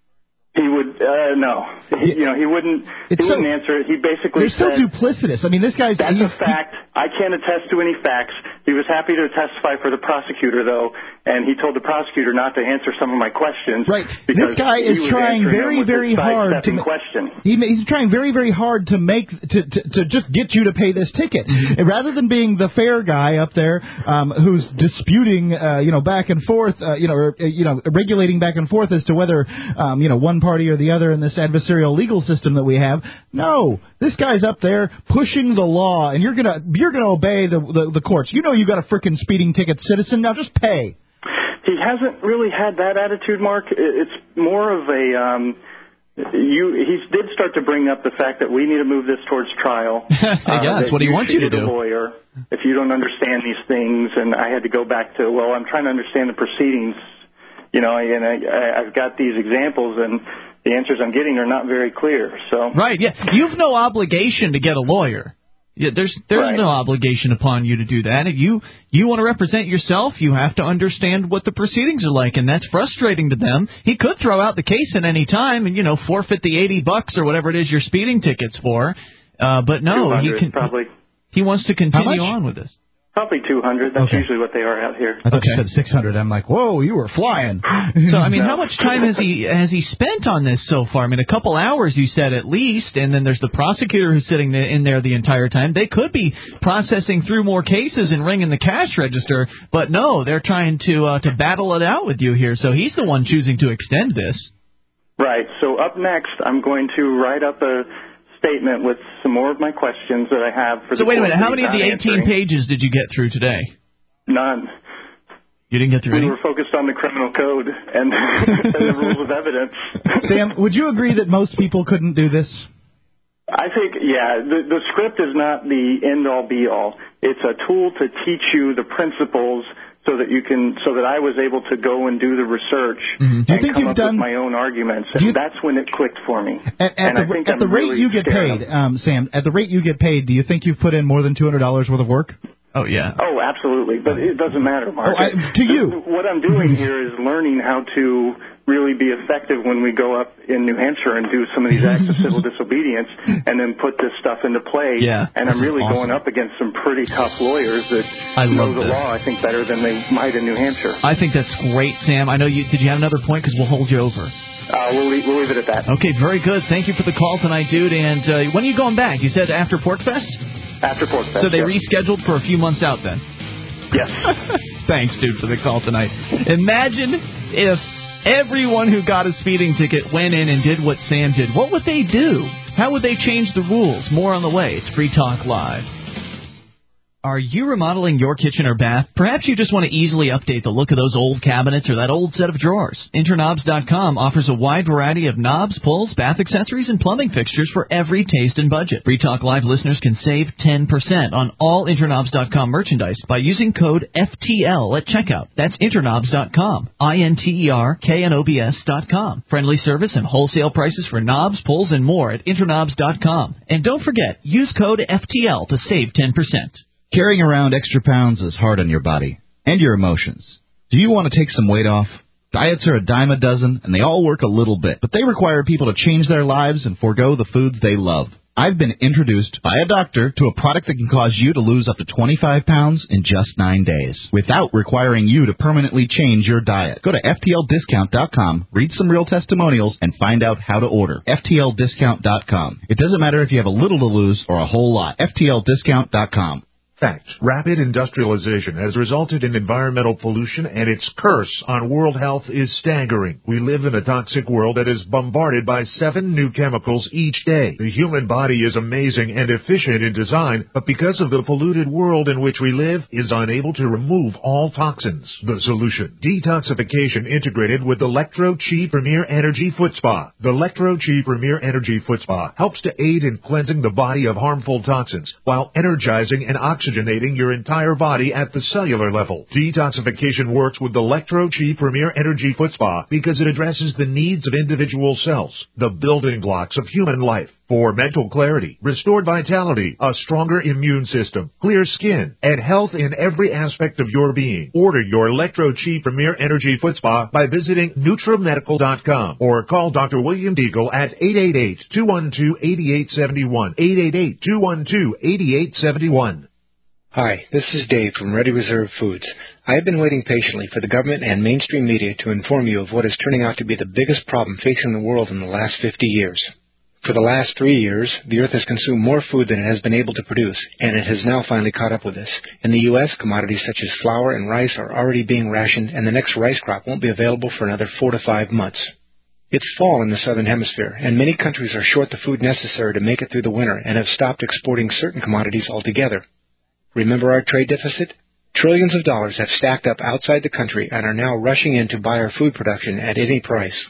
He would, uh, no. He, you know, he wouldn't, he it's wouldn't so, answer it. He basically they're said... so duplicitous. I mean, this guy's... That's a fact. I can't attest to any facts. He was happy to testify for the prosecutor, though, and he told the prosecutor not to answer some of my questions. Right. This guy is trying very, very hard to... question. He, he's trying very, very hard to make... To, to, to just get you to pay this ticket. Mm-hmm. Rather than being the fair guy up there um, who's disputing, uh, you know, back and forth, uh, you know, or, uh, you know, regulating back and forth as to whether, um, you know, one party or the other in this adversarial legal system that we have. No, this guy's up there pushing the law, and you're gonna you're gonna obey the the, the courts. You know you got a frickin' speeding ticket, citizen. Now just pay. He hasn't really had that attitude, Mark. It's more of a um, You, he did start to bring up the fact that we need to move this towards trial. yeah, uh, that's what he wants you to do. do. A lawyer, if you don't understand these things, and I had to go back to, well, I'm trying to understand the proceedings, you know, and I, I've got these examples, and the answers I'm getting are not very clear. So right, yeah, you've no obligation to get a lawyer. Yeah, there's there's right. no obligation upon you to do that. If you you want to represent yourself, you have to understand what the proceedings are like, and that's frustrating to them. He could throw out the case at any time and, you know, forfeit the eighty bucks or whatever it is your speeding ticket's for. Uh, but no, he can. Probably. He wants to continue on with this. Probably two hundred. That's Okay. usually what they are out here. I thought Okay. you said six hundred. I'm like, whoa, you were flying. So, I mean, No. how much time has he has he spent on this so far? I mean, a couple hours, you said, at least, and then there's the prosecutor who's sitting there, in there the entire time. They could be processing through more cases and ringing the cash register, but no, they're trying to uh, to battle it out with you here. So he's the one choosing to extend this. Right. So up next, I'm going to write up a statement with some more of my questions that I have for So the wait a court minute, how that many of he's the not eighteen answering. pages did you get through today? None. You didn't get through We any? were focused on the criminal code and, and the rules of evidence. Sam, would you agree that most people couldn't do this? I think, yeah, the, the script is not the end-all, be-all. It's a tool to teach you the principles so that you can, so that I was able to go and do the research Mm-hmm. Do you and think come you've up done- with my own arguments. Do you- And that's when it clicked for me. At, at and the, I think at I'm the rate really you get scared paid, of- um, Sam, at the rate you get paid, do you think you've put in more than two hundred dollars worth of work? Oh, yeah. Oh, absolutely. But it doesn't matter, Mark. Oh, I- to you. What I'm doing here is learning how to really be effective when we go up in New Hampshire and do some of these acts of civil disobedience and then put this stuff into play. Yeah, and this I'm is really awesome. going up against some pretty tough lawyers that I know love the this. law, I think, better than they might in New Hampshire. I think that's great, Sam. I know you. Did you have another point? Because we'll hold you over. Uh, we'll, leave, we'll leave it at that. Okay, very good. Thank you for the call tonight, dude. And uh, when are you going back? You said after PorcFest? After PorcFest, So they yep. rescheduled for a few months out then? Yes. Thanks, dude, for the call tonight. Imagine if everyone who got a speeding ticket went in and did what Sam did. What would they do? How would they change the rules? More on the way. It's Free Talk Live. Are you remodeling your kitchen or bath? Perhaps you just want to easily update the look of those old cabinets or that old set of drawers. Interknobs dot com offers a wide variety of knobs, pulls, bath accessories, and plumbing fixtures for every taste and budget. Free Talk Live listeners can save ten percent on all Interknobs dot com merchandise by using code F T L at checkout. That's Interknobs dot com. I N T E R K N O B S dot com. Friendly service and wholesale prices for knobs, pulls, and more at Interknobs dot com. And don't forget, use code F T L to save ten percent. Carrying around extra pounds is hard on your body and your emotions. Do you want to take some weight off? Diets are a dime a dozen, and they all work a little bit, but they require people to change their lives and forego the foods they love. I've been introduced by a doctor to a product that can cause you to lose up to twenty-five pounds in just nine days without requiring you to permanently change your diet. Go to F T L discount dot com, read some real testimonials, and find out how to order. F T L discount dot com. It doesn't matter if you have a little to lose or a whole lot. F T L discount dot com. Fact. Rapid industrialization has resulted in environmental pollution, and its curse on world health is staggering. We live in a toxic world that is bombarded by seven new chemicals each day. The human body is amazing and efficient in design, but because of the polluted world in which we live, is unable to remove all toxins. The solution: detoxification integrated with Electro-Chi Premier Energy Foot Spa. The Electro-Chi Premier Energy Foot Spa helps to aid in cleansing the body of harmful toxins while energizing and oxygenating oxygenating your entire body at the cellular level. Detoxification works with the Electro-Chi Premier Energy Foot Spa because it addresses the needs of individual cells, the building blocks of human life. For mental clarity, restored vitality, a stronger immune system, clear skin, and health in every aspect of your being. Order your Electro-Chi Premier Energy Foot Spa by visiting Nutra Medical dot com or call Doctor William Deagle at eight eight eight, two one two, eight eight seven one, eight eight eight, two one two, eight eight seven one. Hi, this is Dave from Ready Reserve Foods. I have been waiting patiently for the government and mainstream media to inform you of what is turning out to be the biggest problem facing the world in the last fifty years. For the last three years, the Earth has consumed more food than it has been able to produce, and it has now finally caught up with us. In the U S, commodities such as flour and rice are already being rationed, and the next rice crop won't be available for another four to five months. It's fall in the Southern Hemisphere, and many countries are short the food necessary to make it through the winter and have stopped exporting certain commodities altogether. Remember our trade deficit? Trillions of dollars have stacked up outside the country and are now rushing in to buy our food production at any price.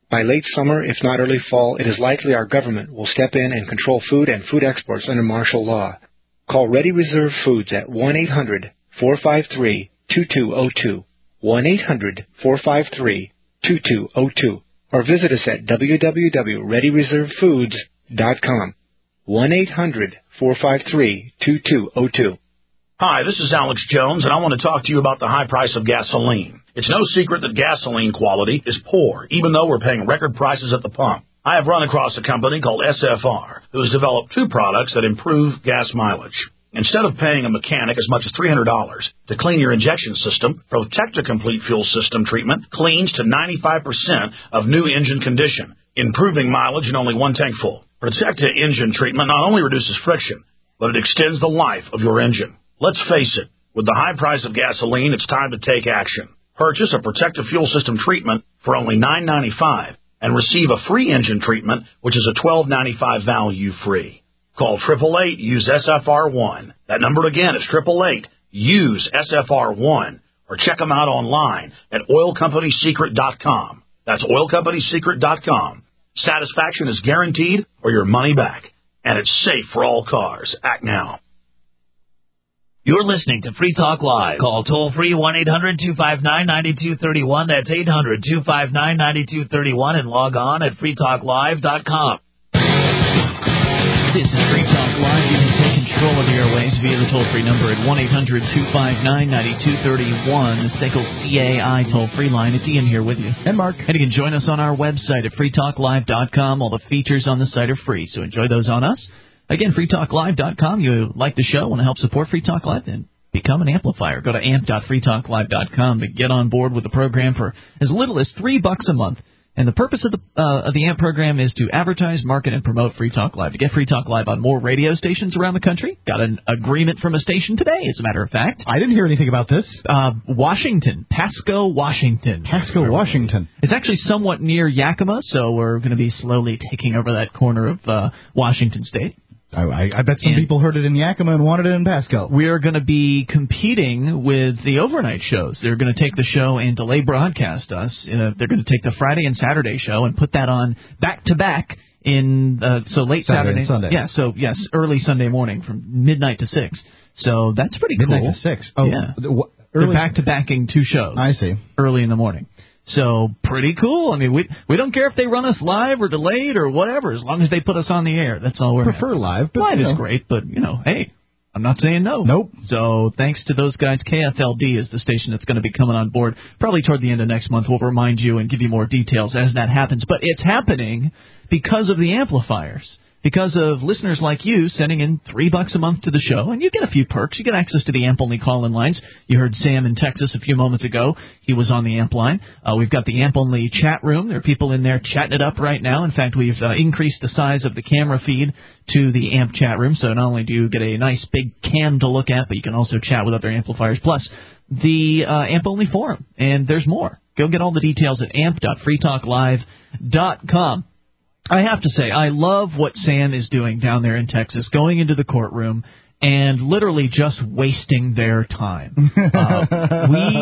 By late summer, if not early fall, it is likely our government will step in and control food and food exports under martial law. Call Ready Reserve Foods at one eight hundred four five three two two zero two, one eight hundred four five three two two zero two, or visit us at w w w dot ready reserve foods dot com, one eight hundred four five three two two zero two. Hi, this is Alex Jones, and I want to talk to you about the high price of gasoline. It's no secret that gasoline quality is poor, even though we're paying record prices at the pump. I have run across a company called S F R, who has developed two products that improve gas mileage. Instead of paying a mechanic as much as three hundred dollars to clean your injection system, Protecta Complete Fuel System treatment cleans to ninety-five percent of new engine condition, improving mileage in only one tank full. Protecta engine treatment not only reduces friction, but it extends the life of your engine. Let's face it, with the high price of gasoline, it's time to take action. Purchase a Protecta Fuel System treatment for only nine ninety-five and receive a free engine treatment, which is a twelve ninety-five value free. Call eight eight eight, use S F R one. That number again is eight eight eight, use S F R one. Or check them out online at oil company secret dot com. That's oil company secret dot com. Satisfaction is guaranteed or your money back. And it's safe for all cars. Act now. You're listening to Free Talk Live. Call toll-free one eight hundred two five nine nine two three one. That's eight hundred two five nine nine two three one. And log on at free talk live dot com. This is Free Talk Live. You can take control of the airways via the toll-free number at one eight hundred two five nine nine two three one, the S A C L C A I toll-free line. It's Ian here with you. And Mark. And you can join us on our website at free talk live dot com. All the features on the site are free, so enjoy those on us. Again, free talk live dot com. You like the show, want to help support Free Talk Live, then become an amplifier. Go to amp dot free talk live dot com to get on board with the program for as little as three bucks a month. And the purpose of the uh, of the A M P program is to advertise, market, and promote Free Talk Live. To get Free Talk Live on more radio stations around the country, got an agreement from a station today, as a matter of fact. I didn't hear anything about this. Uh, Washington, Pasco, Washington. Pasco, Washington. It's actually somewhat near Yakima, so we're going to be slowly taking over that corner of uh, Washington State. I, I, I bet some and people heard it in Yakima and wanted it in Pasco. We are going to be competing with the overnight shows. They're going to take the show and delay broadcast us. Uh, they're going to take the Friday and Saturday show and put that on back-to-back in, uh, so late Saturday. Saturday. And Sunday. Yeah, so, yes, early Sunday morning from midnight to six. So that's pretty midnight cool. Midnight to six. Oh, yeah. The, They're back-to-backing two shows. I see. Early in the morning. So, pretty cool. I mean, we we don't care if they run us live or delayed or whatever, as long as they put us on the air. That's all we're Prefer having. live, but Live you know. is great, but, you know, hey, I'm not saying no. Nope. So, thanks to those guys. K F L D is the station that's going to be coming on board probably toward the end of next month. We'll remind you and give you more details as that happens. But it's happening because of the amplifiers. Because of listeners like you sending in three bucks a month to the show, and you get a few perks. You get access to the A M P-only call-in lines. You heard Sam in Texas a few moments ago. He was on the A M P line. Uh, we've got the A M P-only chat room. There are people in there chatting it up right now. In fact, we've uh, increased the size of the camera feed to the A M P chat room, so not only do you get a nice big cam to look at, but you can also chat with other amplifiers. Plus, the uh, A M P-only forum, and there's more. Go get all the details at amp dot free talk live dot com. I have to say, I love what Sam is doing down there in Texas, going into the courtroom and literally just wasting their time. Uh,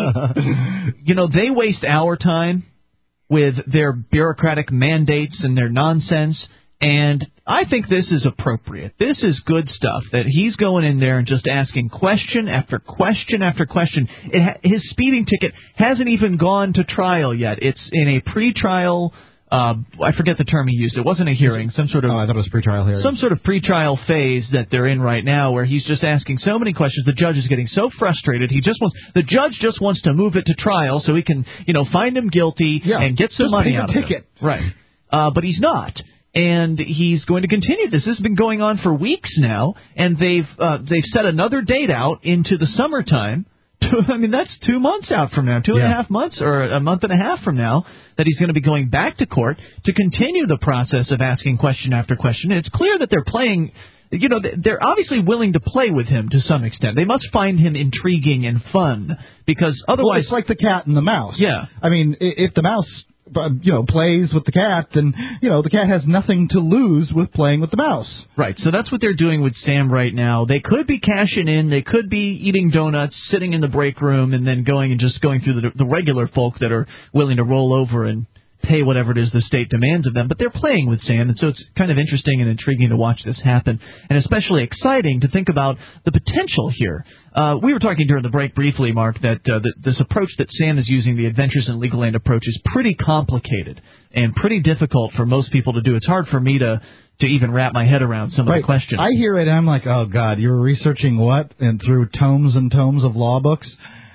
we, you know, they waste our time with their bureaucratic mandates and their nonsense, and I think this is appropriate. This is good stuff, that he's going in there and just asking question after question after question. It ha- his speeding ticket hasn't even gone to trial yet. It's in a pretrial Uh, I forget the term he used. It wasn't a hearing, some sort of. Oh, I thought it was a pretrial hearing. Some sort of pretrial phase that they're in right now, where he's just asking so many questions. The judge is getting so frustrated. He just wants the judge just wants to move it to trial so he can, you know, find him guilty yeah, and get some just money pay out the of ticket. him. Right. Uh, but he's not. And he's going to continue this. This has been going on for weeks now, and they've uh, they've set another date out into the summertime. I mean, that's two months out from now, two yeah. and a half months or a month and a half from now, that he's going to be going back to court to continue the process of asking question after question. And it's clear that they're playing, you know, they're obviously willing to play with him to some extent. They must find him intriguing and fun, because otherwise... Well, it's like the cat and the mouse. Yeah. I mean, if the mouse... you know, plays with the cat, then, you know, the cat has nothing to lose with playing with the mouse. Right, so that's what they're doing with Sam right now. They could be cashing in, they could be eating donuts, sitting in the break room, and then going and just going through the, the regular folk that are willing to roll over and pay whatever it is the state demands of them. But they're playing with Sam, and so it's kind of interesting and intriguing to watch this happen, and especially exciting to think about the potential here. Uh, we were talking during the break briefly, Mark, that, uh, that this approach that Sam is using, the Adventures in Legal Land approach, is pretty complicated and pretty difficult for most people to do. It's hard for me to to even wrap my head around some right. of the questions. I hear it, and I'm like, oh, God, you were researching what? And through tomes and tomes of law books?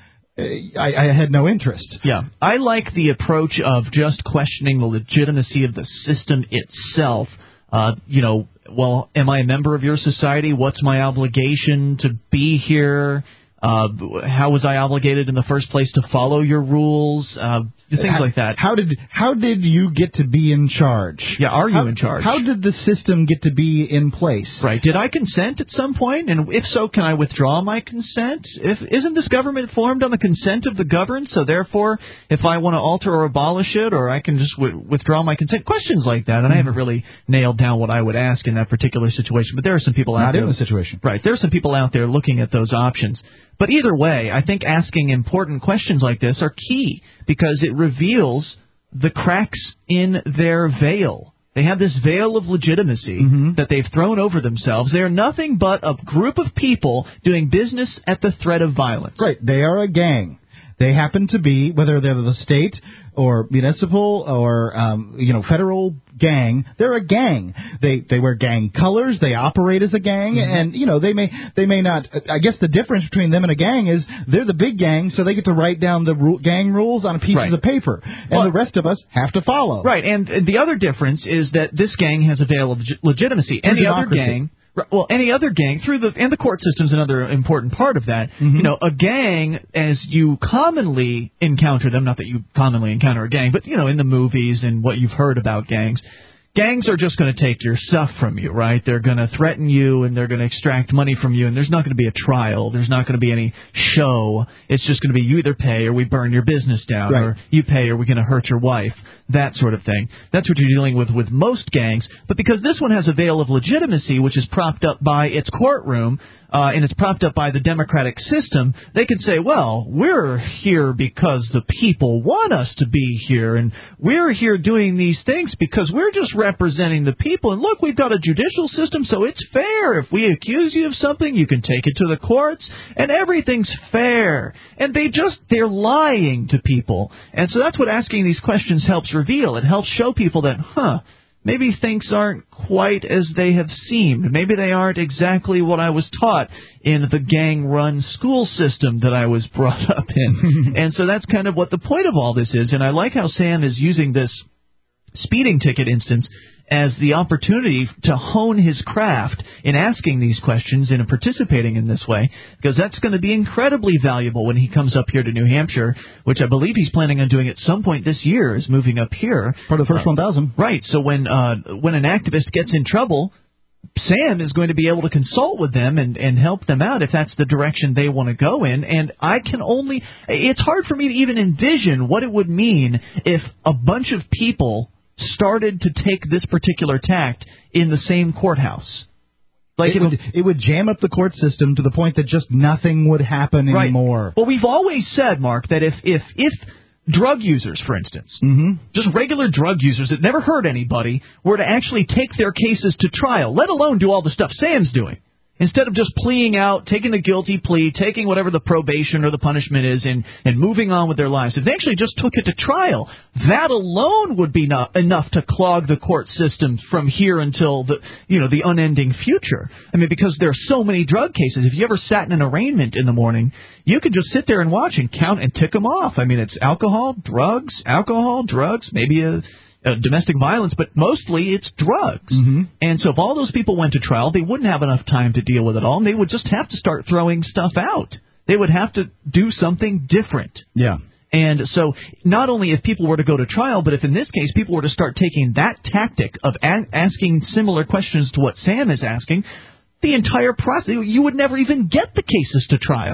I, I had no interest. Yeah. I like the approach of just questioning the legitimacy of the system itself. Uh, you know, well, am I a member of your society? What's my obligation to be here? Uh, how was I obligated in the first place to follow your rules? Uh, things how, like that. How did how did you get to be in charge? Yeah, are you how, in charge? How did the system get to be in place? Right. Did I consent at some point? And if so, can I withdraw my consent? If isn't this government formed on the consent of the governed? So therefore, if I want to alter or abolish it, or I can just w- withdraw my consent? Questions like that. And mm-hmm. I haven't really nailed down what I would ask in that particular situation. But there are some people out Not there. Not in the situation. Right. There are some people out there looking at those options. But either way, I think asking important questions like this are key because it reveals the cracks in their veil. They have this veil of legitimacy mm-hmm. that they've thrown over themselves. They are nothing but a group of people doing business at the threat of violence. Right. They are a gang. They happen to be, whether they're the state or municipal or, um, you know, federal gang, they're a gang. They they wear gang colors. They operate as a gang. Mm-hmm. And, you know, they may they may not. I guess the difference between them and a gang is they're the big gang, so they get to write down the ru- gang rules on pieces right. of paper. And well, the rest of us have to follow. Right. And the other difference is that this gang has a veil of legitimacy. Any other gang... Well, any other gang, through the and the court system's another important part of that. Mm-hmm. You know, a gang, as you commonly encounter them, not that you commonly encounter a gang, but, you know, in the movies and what you've heard about gangs, gangs are just going to take your stuff from you, right? They're going to threaten you and they're going to extract money from you, and there's not going to be a trial. There's not going to be any show. It's just going to be you either pay or we burn your business down, right. or you pay or we're going to hurt your wife, that sort of thing. That's what you're dealing with with most gangs. But because this one has a veil of legitimacy, which is propped up by its courtroom, uh, and it's propped up by the democratic system, they can say, well, we're here because the people want us to be here, and we're here doing these things because we're just representing the people. And look, we've got a judicial system, so it's fair. If we accuse you of something, you can take it to the courts, and everything's fair. And they just, they're lying to people. And so that's what asking these questions helps reveal. It helps show people that, huh, maybe things aren't quite as they have seemed. Maybe they aren't exactly what I was taught in the gang-run school system that I was brought up in. And so that's kind of what the point of all this is. And I like how Sam is using this speeding ticket instance as the opportunity to hone his craft in asking these questions and in participating in this way, because that's going to be incredibly valuable when he comes up here to New Hampshire, which I believe he's planning on doing at some point this year, is moving up here. Part of the first uh, one thousand. Right. So when uh, when an activist gets in trouble, Sam is going to be able to consult with them and, and help them out if that's the direction they want to go in. And I can only – it's hard for me to even envision what it would mean if a bunch of people – started to take this particular tact in the same courthouse. Like it would, it would jam up the court system to the point that just nothing would happen right. anymore. Well, we've always said, Mark, that if if if drug users, for instance, mm-hmm. just regular drug users that never hurt anybody, were to actually take their cases to trial, let alone do all the stuff Sam's doing, instead of just pleading out, taking the guilty plea, taking whatever the probation or the punishment is, and, and moving on with their lives, if they actually just took it to trial, that alone would be not enough to clog the court system from here until the you know the unending future. I mean, because there are so many drug cases. If you ever sat in an arraignment in the morning, you could just sit there and watch and count and tick them off. I mean, it's alcohol, drugs, alcohol, drugs, maybe a... Uh, domestic violence, but mostly it's drugs. Mm-hmm. And so if all those people went to trial, they wouldn't have enough time to deal with it all, and they would just have to start throwing stuff out. They would have to do something different. Yeah. And so not only if people were to go to trial, but if in this case people were to start taking that tactic of a- asking similar questions to what Sam is asking, the entire process, you would never even get the cases to trial.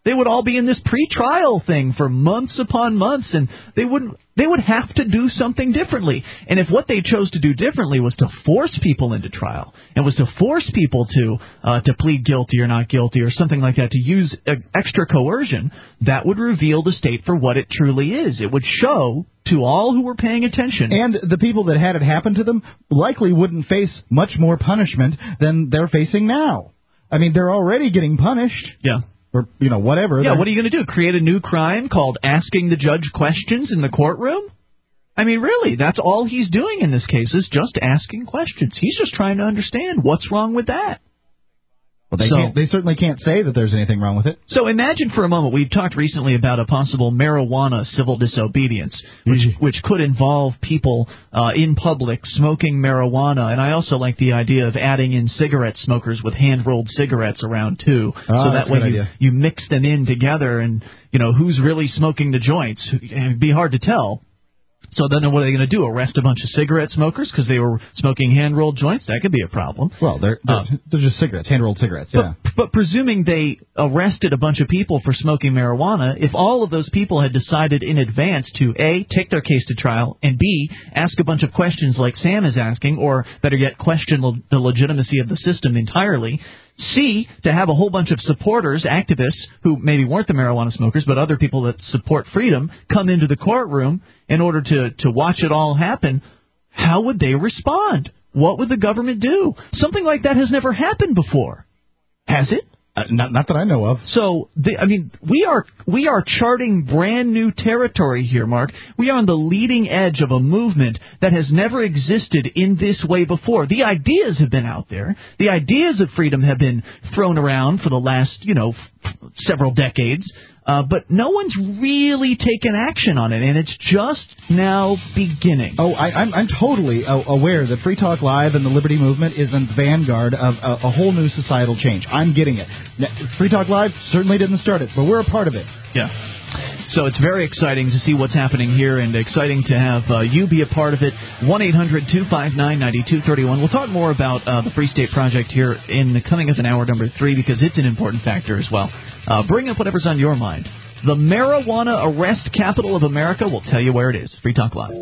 They would all be in this pre-trial thing for months upon months, and they wouldn't. They would have to do something differently. And if what they chose to do differently was to force people into trial, and was to force people to uh, to plead guilty or not guilty or something like that, to use uh, extra coercion, that would reveal the state for what it truly is. It would show to all who were paying attention. And the people that had it happen to them likely wouldn't face much more punishment than they're facing now. I mean, they're already getting punished. Yeah. Or, you know, whatever. Yeah, what are you going to do? Create a new crime called asking the judge questions in the courtroom? I mean, really, that's all he's doing in this case is just asking questions. He's just trying to understand what's wrong with that. Well, they, so, can't, they certainly can't say that there's anything wrong with it. So imagine for a moment, we've talked recently about a possible marijuana civil disobedience, which which could involve people uh, in public smoking marijuana. And I also like the idea of adding in cigarette smokers with hand-rolled cigarettes around, too. Oh, so that way you, you mix them in together and, you know, who's really smoking the joints? It'd be hard to tell. So then what are they going to do, arrest a bunch of cigarette smokers because they were smoking hand-rolled joints? That could be a problem. Well, they're, they're, uh, they're just cigarettes, hand-rolled cigarettes, yeah. But, but presuming they arrested a bunch of people for smoking marijuana, if all of those people had decided in advance to, A, take their case to trial, and B, ask a bunch of questions like Sam is asking, or better yet, question le- the legitimacy of the system entirely, C, to have a whole bunch of supporters, activists, who maybe weren't the marijuana smokers, but other people that support freedom, come into the courtroom in order to, to watch it all happen, how would they respond? What would the government do? Something like that has never happened before. Has it? Uh, not, not that I know of. So, the, I mean, we are we are charting brand new territory here, Mark. We are on the leading edge of a movement that has never existed in this way before. The ideas have been out there. The ideas of freedom have been thrown around for the last, you know, f- several decades. Uh, but no one's really taken action on it, and it's just now beginning. Oh, I, I'm, I'm totally uh, aware that Free Talk Live and the Liberty Movement is in the vanguard of a, a whole new societal change. I'm getting it. Now, Free Talk Live certainly didn't start it, but we're a part of it. Yeah. So it's very exciting to see what's happening here, and exciting to have uh, you be a part of it. one eight hundred two five nine nine two three one. We'll talk more about uh, the Free State Project here in the coming of an hour number three, because it's an important factor as well. Uh, bring up whatever's on your mind. The marijuana arrest capital of America. We'll tell you where it is. Free Talk Live.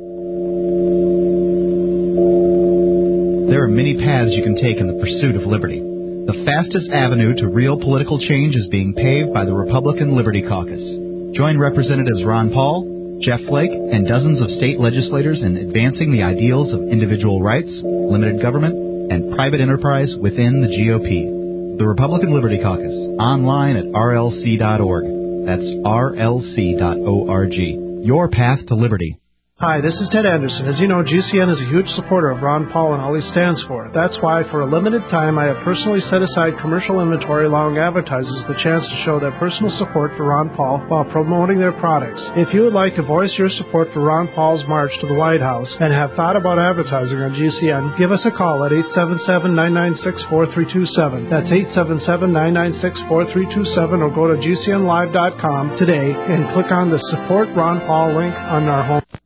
There are many paths you can take in the pursuit of liberty. The fastest avenue to real political change is being paved by the Republican Liberty Caucus. Join Representatives Ron Paul, Jeff Flake, and dozens of state legislators in advancing the ideals of individual rights, limited government, and private enterprise within the G O P. The Republican Liberty Caucus, online at R L C dot org. That's R L C dot org. Your path to liberty. Hi, this is Ted Anderson. As you know, G C N is a huge supporter of Ron Paul and all he stands for. That's why, for a limited time, I have personally set aside commercial inventory allowing advertisers the chance to show their personal support for Ron Paul while promoting their products. If you would like to voice your support for Ron Paul's march to the White House and have thought about advertising on G C N, give us a call at eight seven seven, nine nine six, four three two seven. That's eight seven seven, nine nine six, four three two seven, or go to G C N live dot com today and click on the Support Ron Paul link on our home.